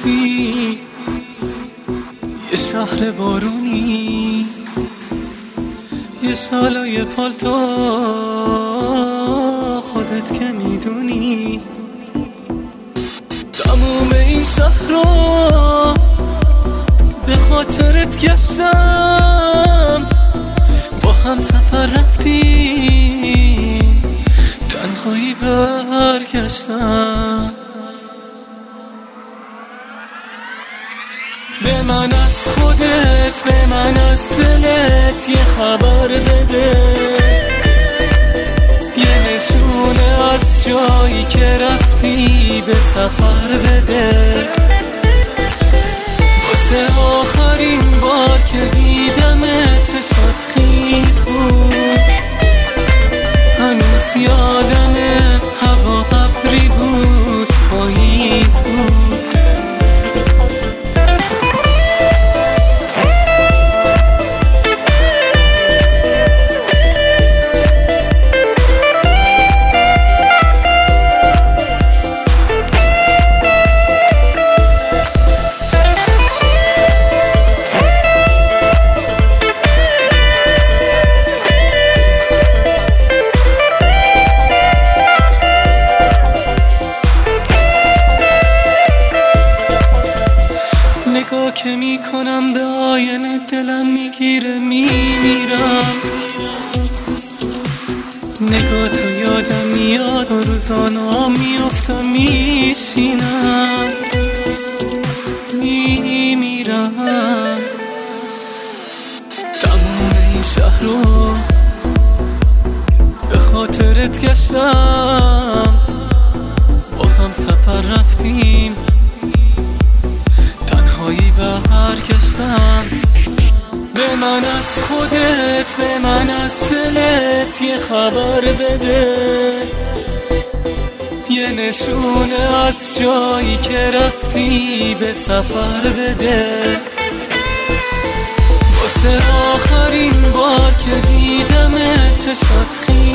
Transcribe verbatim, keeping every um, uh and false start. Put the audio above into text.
پاییزی، یه شهر بارونی، یه شالای پالتو خودت که میدونی. تموم این شهر رو به خاطرت گشتم، با هم سفر رفتیم، تنهایی برگشتم. به من از خودت، به من از دلت یه خبر بده، یه نشونه از جایی که رفتی به سفر بده. واسه آخرین بار که دیدمت چشات خیس بود، هنوز یادمه هوا ابری بود، پاییز بود. نگاه که میکنم به آینه دلم میگیره میمیرم. نگاه تو یادم میاد و روزانا میافتم میشینم میمیرم. تمام این شهر رو به خاطرت گشتم، با هم سفر رفتیم، تنهایی برگشتم. به من از خودت، به من از دلت یه خبر بده، یه نشونه از جایی که رفتی به سفر بده. واسه آخرین بار که دیدمت چشات خیس